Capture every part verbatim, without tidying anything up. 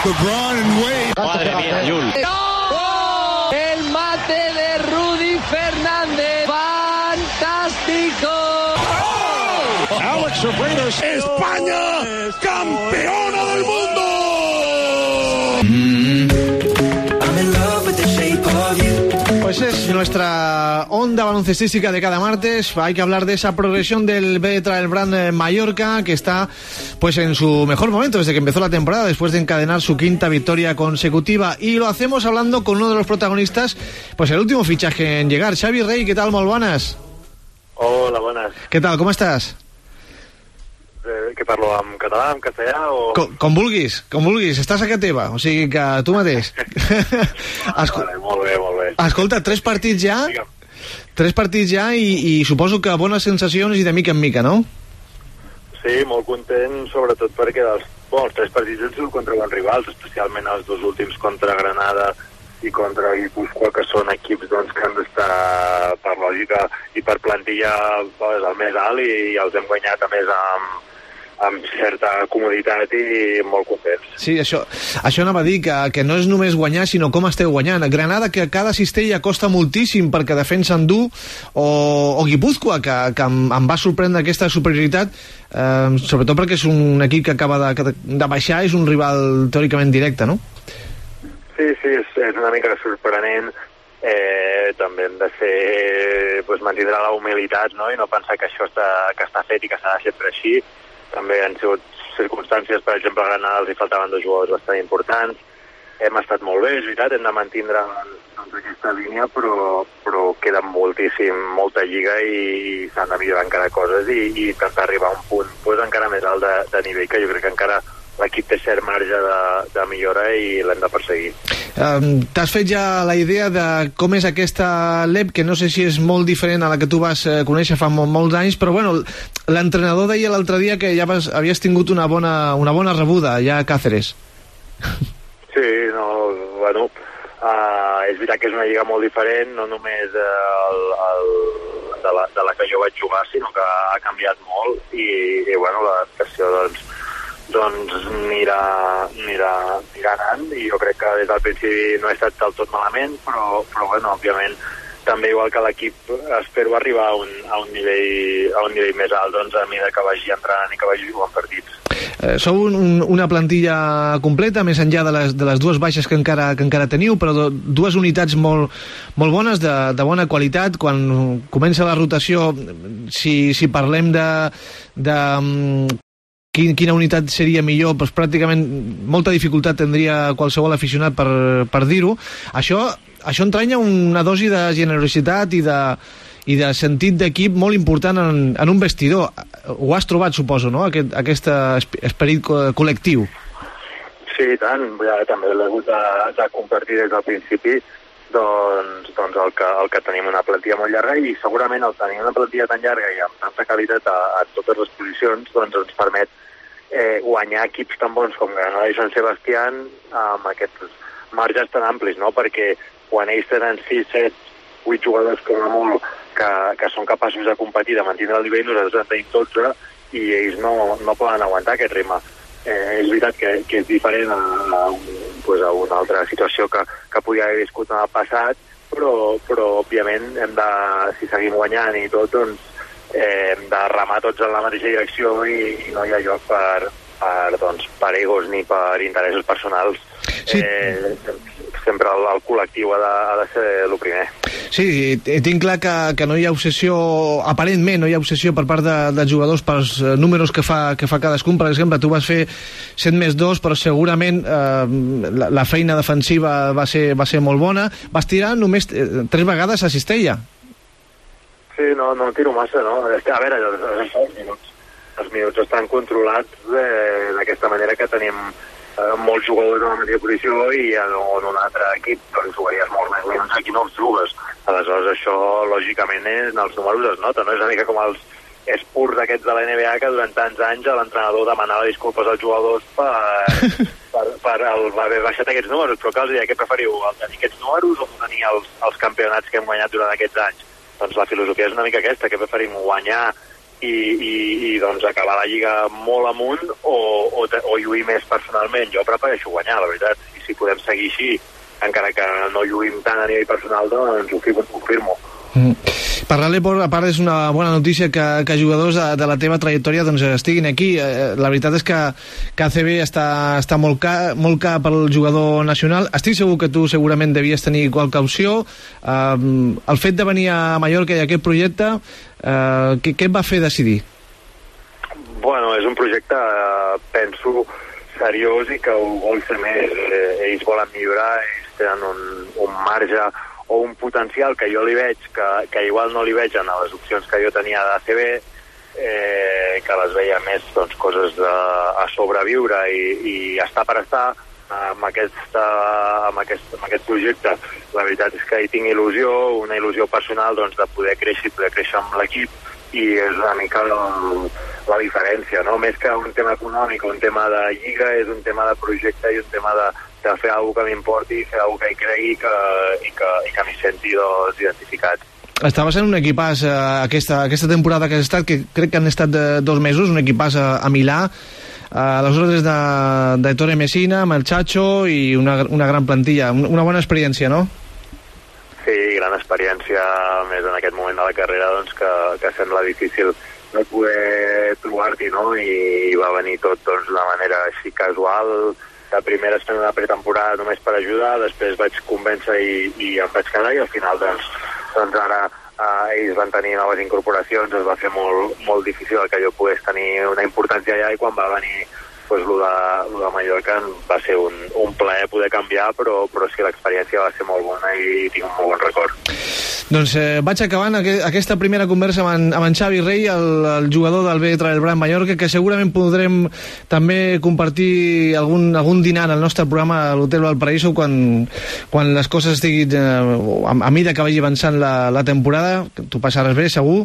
LeBron and Wade. Madre mía, Yul. ¡Oh! El mate de Rudy Fernández. ¡Fantástico! ¡Oh! Alex Sobrinos. España, campeona del mundo. Pues es nuestra onda baloncestística de cada martes. Hay que hablar de esa progresión del B Trail Brand Mallorca, que está pues en su mejor momento desde que empezó la temporada, después de encadenar su quinta victoria consecutiva. Y lo hacemos hablando con uno de los protagonistas, pues el último fichaje en llegar. Xavi Rey, ¿qué tal? Molt bones. Hola, bones. ¿Qué tal? ¿Cómo estás? Eh, que parlo en català, en castellà o...? Com, com vulguis, com vulguis, estàs a casa teva, o sigui que tu mateix. Esco... Vale, molt bé, molt bé. Escolta, tres partits ja, Digue'm. tres partits ja i, i suposo que bones sensacions i de mica en mica, no? Sí, molt content, sobretot perquè els, bueno, els tres partits han sigut contra bons rivals, especialment els dos últims contra Granada i contra Guipúscoa, que són equips doncs, que han d'estar per lògica i per plantilla doncs, el més alt, i, i els hem guanyat a més amb amb certa comoditat i molt contents. Sí, això, això anava a dir, que, que no és només guanyar, sinó com esteu guanyant. Granada, que cada cistella costa moltíssim perquè defensen dur, o, o Guipúscoa, que, que em, em va sorprendre aquesta superioritat, eh, sobretot perquè és un equip que acaba de, de baixar, és un rival teòricament directe, no? Sí, sí, és, és una mica sorprenent. Eh, també hem de ser, pues, mantindre la humilitat, no? I no pensar que això està, que està fet i que s'ha de sempre així. També han sigut circumstàncies, per exemple, a Granada els hi faltaven dos jugadors bastant importants. Hem estat molt bé, és veritat, hem de mantindre doncs, aquesta línia, però, però queda moltíssim, molta lliga i s'han de millorar encara coses i, i intentar arribar a un punt pues, encara més alt de, de nivell, que jo crec que encara l'equip té cert marge de, de millora i l'hem de perseguir. Um, T'has fet ja la idea de com és aquesta L E P, que no sé si és molt diferent a la que tu vas eh, conèixer fa mol, molts anys, però bueno, l'entrenador deia l'altre dia que ja vas, havies tingut una bona, una bona rebuda ja a Càceres. Sí, no, bueno, uh, és veritat que és una lliga molt diferent, no només uh, el, el, de, la, de la que jo vaig jugar, sinó que ha canviat molt i, i bueno, l'adaptació doncs doncs anirà, anirà, anirà anant, i jo crec que des del principi no he estat del tot malament, però, però bueno, òbviament també igual que l'equip espero arribar a un, a un nivell a un nivell més alt, doncs a mesura que vagi entrant i que vagi jugant partits. Eh, sou un, un, una plantilla completa, més enllà de les, de les dues baixes que encara, que encara teniu, però do, dues unitats molt, molt bones, de, de bona qualitat. Quan comença la rotació, si, si parlem de, de quina unitat seria millor, doncs pràcticament molta dificultat tindria qualsevol aficionat per, per dir-ho. Això, això entranya una dosi de generositat i de, i de sentit d'equip molt important en, en un vestidor. Ho has trobat, suposo, no?, aquest, aquest esperit col·lectiu. Sí, i tant. Ja, també l'he hagut de, de compartir des del principi, doncs, doncs el, que, el que tenim una plantilla molt llarga, i segurament el tenir una plantilla tan llarga i amb tanta qualitat a, a totes les posicions doncs ens permet eh, guanyar equips tan bons com Granada i Sant Sebastián amb aquests marges tan amplis, no? Perquè quan ells tenen sis, set, vuit jugadors com a molt que, que són capaços de competir, de mantenir el nivell, nosaltres en tenim dotze i ells no, no poden aguantar aquest ritme. Eh, és veritat que, que és diferent a, a, un, pues a una altra situació que, que podia haver viscut en el passat, però, però òbviament hem de, si seguim guanyant i tot, doncs eh, hem de remar tots en la mateixa direcció i, i no hi ha lloc per, per, doncs, per egos ni per interessos personals. Sí. Eh, sempre el, el col·lectiu ha de, ha de ser el primer. Sí, tinc clar que, que no hi ha obsessió, aparentment no hi ha obsessió per part de, dels jugadors pels números que fa, que fa cadascun. Per exemple, tu vas fer set més dos, però segurament eh, la, la feina defensiva va ser, va ser molt bona. Vas tirar només eh, tres vegades a cistella. Sí, no, no tiro massa, no? És que, a veure, els, els, minuts, els minuts estan controlats d'aquesta manera, que tenim eh, molts jugadors en la mateixa posició i en, en un altre equip doncs jugaries molts més minuts, aquí no els jugues. Aleshores això lògicament en els números es nota, no? És una mica com els espurs aquests de la N B A, que durant tants anys l'entrenador demanava disculpes als jugadors per, per, per el, haver baixat aquests números, però que els deia, què preferiu, el tenir aquests números o tenir els, els campionats que hem guanyat durant aquests anys? Doncs la filosofia és una mica aquesta, que preferim guanyar i, i, i doncs acabar la Lliga molt amunt o, o, o lluir més personalment. Jo prefereixo guanyar, la veritat, i si podem seguir així, encara que no lluïm tant a nivell personal, doncs ho firmo. Ho firmo. Mm. Per l'Aleport, a part, és una bona notícia que, que jugadors de, de la teva trajectòria doncs, estiguin aquí. Eh, la veritat és que, que A C B està, està molt car, molt car pel jugador nacional. Estic segur que tu segurament devies tenir qualque opció. Eh, el fet de venir a Mallorca i a aquest projecte, eh, què, què et va fer decidir? Bueno, és un projecte, eh, penso, seriós i que ho vol ser més. Eh, ells volen millorar, ells tenen un, un marge o un potencial que jo li veig, que, que igual no li veig en les opcions que jo tenia d'A C B, eh, que les veia més doncs, coses de, a sobreviure i, i estar per estar amb, aquesta, amb, aquest, amb aquest projecte. La veritat és que hi tinc il·lusió, una il·lusió personal doncs, de poder créixer i poder créixer amb l'equip, i és una mica la, la diferència, no? Més que un tema econòmic o un tema de lliga, és un tema de projecte i un tema de, de fer alguna cosa que m'importi, fer alguna cosa que hi cregui que, i que, i que m'hi senti doncs, identificat. Estaves en un equipàs eh, aquesta, aquesta temporada que has estat, que crec que han estat de dos mesos, un equipàs a, a Milà, a les ordres de, de Ettore Messina, amb el Chacho, i una, una gran plantilla, una bona experiència, no? Sí, gran experiència, més en aquest moment de la carrera, doncs, que, que sembla difícil no poder trobar-t'hi, no? I va venir tot doncs, de manera així casual. De primera estem en una pretemporada només per ajudar, després vaig convèncer i, i em vaig quedar, i al final doncs, doncs ara eh, ells van tenir noves incorporacions, es va fer molt, molt difícil que jo pogués tenir una importància allà, i quan va venir pues, lo, de, lo de Mallorca va ser un, un plaer poder canviar, però, però sí que l'experiència va ser molt bona i tinc un molt bon record. Doncs eh, vaig acabant aqu aquesta primera conversa amb en, amb en Xavi Rey, el, el jugador del B Trail Brand Mallorca, que segurament podrem també compartir algun, algun dinar al nostre programa a l'Hotel Valparaíso quan, quan les coses estiguin eh, a, a mida que vagi avançant la, la temporada. Tu passaràs bé, segur.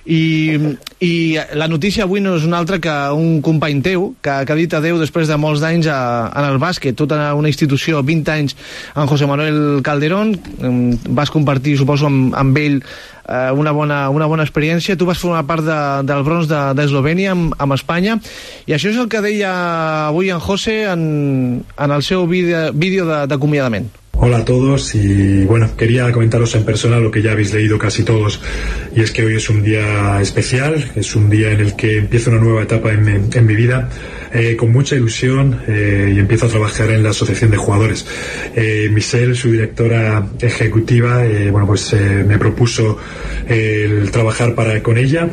I, i la notícia avui no és una altra que un company teu que, que ha dit adeu després de molts d'anys en el bàsquet, tota una institució, vint anys, en José Manuel Calderón. Vas compartir, suposo, amb, amb ell eh, una, bona, una bona experiència. Tu vas formar part de, del bronze d'Eslovènia de, amb, amb Espanya, i això és el que deia avui en José en, en el seu vídeo d'acomiadament. Hola a todos, y bueno, quería comentaros en persona lo que ya habéis leído casi todos, y es que hoy es un día especial, es un día en el que empiezo una nueva etapa en, en, en mi vida, eh, con mucha ilusión, eh, y empiezo a trabajar en la asociación de jugadores. Eh, Michelle, su directora ejecutiva, eh, bueno, pues eh, me propuso eh, el trabajar para, con ella.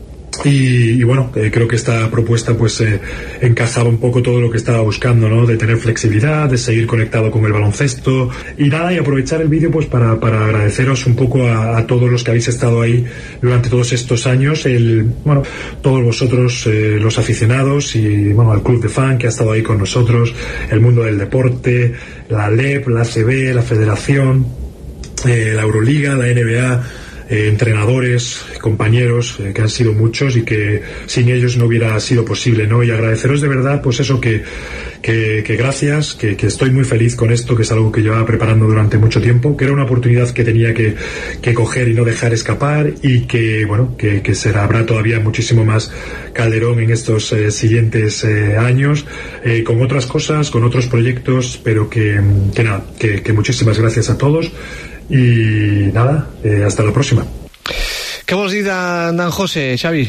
Y, y bueno, eh, creo que esta propuesta pues eh, encajaba un poco todo lo que estaba buscando, ¿no? De tener flexibilidad, de seguir conectado con el baloncesto y nada, y aprovechar el vídeo pues para, para agradeceros un poco a, a todos los que habéis estado ahí durante todos estos años, el, bueno, todos vosotros, eh, los aficionados, y bueno, al club de fan que ha estado ahí con nosotros, el mundo del deporte, la L E P, la A C B, la Federación, eh, la Euroliga, la N B A, Eh, entrenadores, compañeros, eh, que han sido muchos y que sin ellos no hubiera sido posible, ¿no? Y agradeceros de verdad, pues eso, que, que, que gracias, que, que estoy muy feliz con esto, que es algo que llevaba preparando durante mucho tiempo, que era una oportunidad que tenía que, que coger y no dejar escapar, y que, bueno, que, que será, habrá todavía muchísimo más Calderón en estos eh, siguientes eh, años, eh, con otras cosas, con otros proyectos, pero que, que nada, que, que muchísimas gracias a todos. Y nada, eh, hasta la próxima. Què vols dir d'en José, Xavi?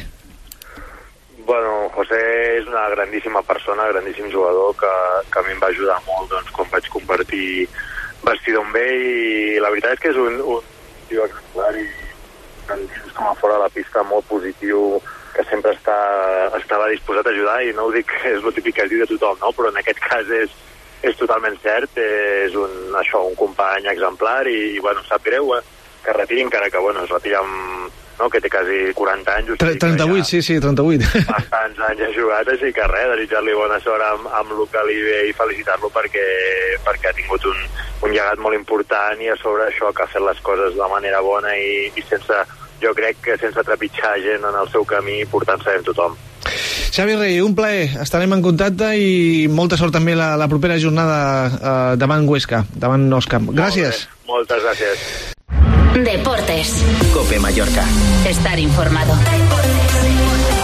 Bueno, José és una grandíssima persona, grandíssim jugador, que, que a mi em va ajudar molt doncs, quan vaig compartir vestidor amb ell, i la veritat és que és un, un tio exemplar i tant dins com a fora de la pista molt positiu, que sempre està, estava disposat a ajudar, i no ho dic que és el típic que es diu de tothom, no? Però en aquest cas és és totalment cert, és un, això, un company exemplar, i, i bueno, sap greu eh, que retiri, encara que bueno, es retira amb, no, que té quasi quaranta anys. trenta-vuit, ja, sí, sí, trenta-vuit. Bastants anys ha jugat, així que res, desitjar-li bona sort amb, amb el que li ve i felicitar-lo perquè, perquè ha tingut un, un llegat molt important, i a sobre això, que ha fet les coses de manera bona i, i sense, jo crec que sense trepitjar gent en el seu camí, portant-se amb tothom. Xavi Rey, un plaer, estarem en contacte, i molta sort també la, la propera jornada eh, davant Huesca, davant Òscam. Gràcies. Moltes gràcies. Deportes. Cope Mallorca. Estar informado.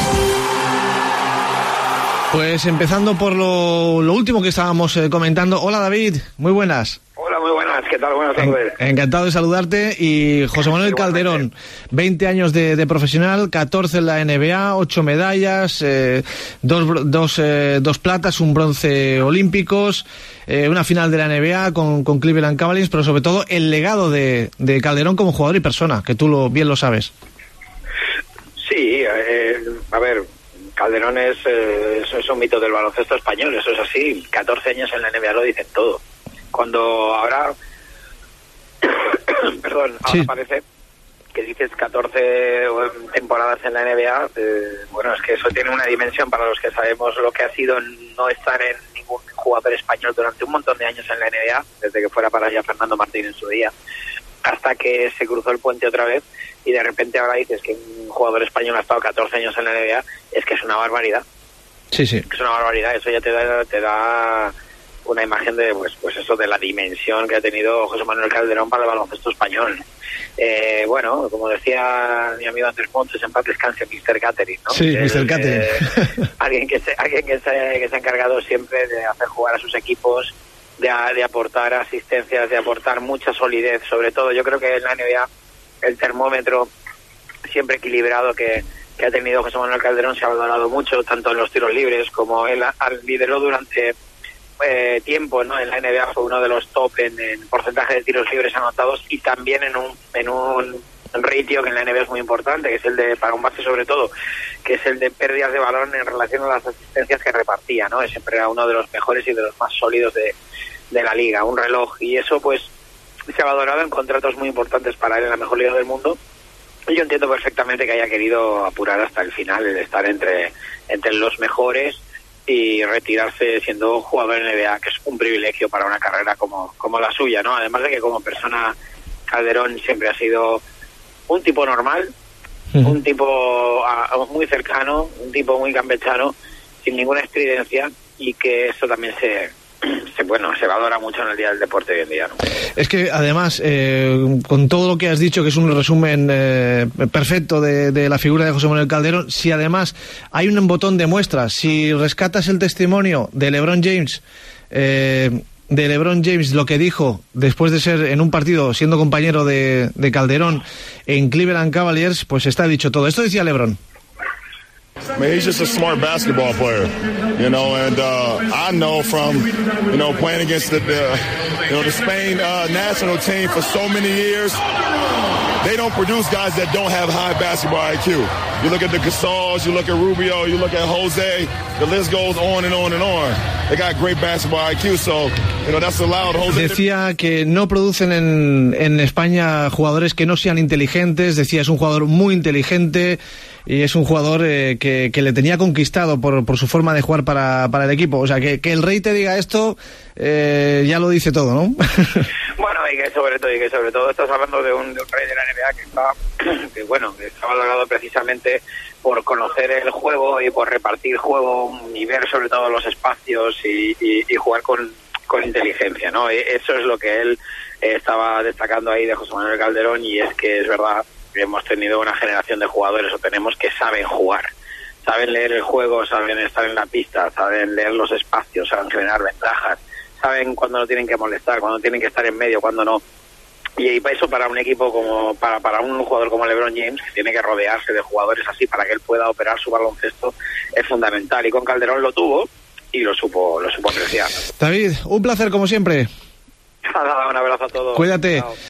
Pues empezando por lo, lo último que estábamos eh, comentando. Hola David, muy buenas. Hola, muy buenas, ¿qué tal? Buenas tardes. En, encantado de saludarte. Y José Manuel Calderón, veinte años de, de profesional, catorce en la N B A, ocho medallas, eh, dos, dos, eh, dos platas, un bronce olímpicos, eh, una final de la N B A con, con Cleveland Cavaliers, pero sobre todo el legado de, de Calderón como jugador y persona, que tú lo, bien lo sabes. Sí, eh, a ver, Calderón es, eh, es un mito del baloncesto español, eso es así. catorce años en la N B A lo dicen todo. Cuando ahora, perdón, ahora sí. Parece que dices catorce temporadas en la N B A, eh, bueno, es que eso tiene una dimensión para los que sabemos lo que ha sido no estar en ningún jugador español durante un montón de años en la N B A, desde que fuera para allá Fernando Martín en su día, hasta que se cruzó el puente otra vez, y de repente ahora dices que un jugador español ha estado catorce años en la N B A, es que es una barbaridad. Sí, sí. Es una barbaridad, eso ya te da, te da una imagen de, pues, pues eso, de la dimensión que ha tenido José Manuel Calderón para el baloncesto español. Eh, bueno, como decía mi amigo Andrés Montes, en paz descanse, mister Catering, ¿no? Sí, el, mister Catering. Eh, alguien que se, alguien que se, que se ha encargado siempre de hacer jugar a sus equipos, de, de aportar asistencias, de aportar mucha solidez, sobre todo. Yo creo que en la N B A el termómetro siempre equilibrado que, que ha tenido José Manuel Calderón se ha valorado mucho, tanto en los tiros libres como él lideró durante eh, tiempo, ¿no? En la N B A fue uno de los top en, en porcentaje de tiros libres anotados, y también en un en un ratio que en la N B A es muy importante, que es el de, para un base sobre todo, que es el de pérdidas de balón en relación a las asistencias que repartía, ¿no? Siempre era uno de los mejores y de los más sólidos de, de la liga, un reloj, y eso pues se ha valorado en contratos muy importantes para él en la mejor liga del mundo. Y yo entiendo perfectamente que haya querido apurar hasta el final, el estar entre, entre los mejores y retirarse siendo jugador en N B A, que es un privilegio para una carrera como, como la suya, ¿no? Además de que como persona Calderón siempre ha sido un tipo normal, uh-huh. un tipo uh, muy cercano, un tipo muy campechano, sin ninguna estridencia, y que eso también se... Se, bueno, se valora mucho en el día del deporte hoy en día, ¿no? Es que además, eh, con todo lo que has dicho, que es un resumen eh, perfecto de, de la figura de José Manuel Calderón, si además hay un botón de muestras, si rescatas el testimonio de LeBron James, eh, de LeBron James, lo que dijo después de ser en un partido siendo compañero de, de Calderón en Cleveland Cavaliers, pues está dicho todo. Esto decía LeBron. Man, he's just a smart basketball player, you know, and uh, I know from, you know, playing against the, the you know, the Spain uh, national team for so many years, they don't produce guys that don't have high basketball I Q. You look at the Gasols, you look at Rubio, you look at Jose, the list goes on and on and on. They got great basketball I Q, so, you know, that's allowed Jose. Decía que no producen en, en España jugadores que no sean inteligentes, decía es un jugador muy inteligente, y es un jugador eh, que, que le tenía conquistado por, por su forma de jugar para, para el equipo. O sea, que, que el Rey te diga esto, eh, ya lo dice todo, ¿no? Bueno, y que sobre todo, y que sobre todo estás hablando de un, de un Rey de la N B A que está, que bueno, que está valorado precisamente por conocer el juego y por repartir juego y ver sobre todo los espacios y, y, y jugar con, con inteligencia, ¿no? Eso es lo que él eh, estaba destacando ahí de José Manuel Calderón, y es que es verdad, hemos tenido una generación de jugadores, o tenemos, que saben jugar, saben leer el juego, saben estar en la pista, saben leer los espacios, saben generar ventajas, saben cuándo no tienen que molestar, cuándo tienen que estar en medio, cuándo no. Y eso para un equipo como, para, para un jugador como LeBron James, que tiene que rodearse de jugadores así para que él pueda operar su baloncesto, es fundamental. Y con Calderón lo tuvo y lo supo, lo supo apreciar. David, un placer como siempre. Nada, un abrazo a todos. Cuídate. Chao.